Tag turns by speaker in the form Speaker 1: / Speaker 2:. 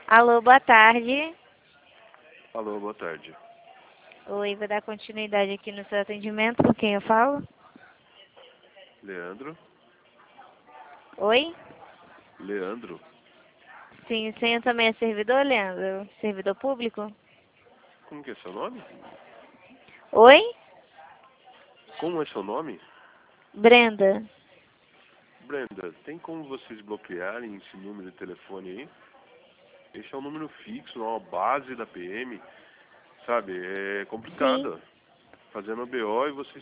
Speaker 1: Alô, boa tarde.
Speaker 2: Alô, boa tarde.
Speaker 1: Oi, vou dar continuidade aqui no seu atendimento. Com quem eu falo?
Speaker 2: Leandro?
Speaker 1: Oi?
Speaker 2: Leandro?
Speaker 1: Sim, o senhor também é servidor, Leandro? Servidor público?
Speaker 2: Como que é seu nome?
Speaker 1: Oi?
Speaker 2: Como é seu nome?
Speaker 1: Brenda.
Speaker 2: Brenda, tem como vocês bloquearem esse número de telefone aí? Esse é um número fixo, uma base da PM, sabe? É
Speaker 1: Sim.
Speaker 2: complicado. Fazendo BO e vocês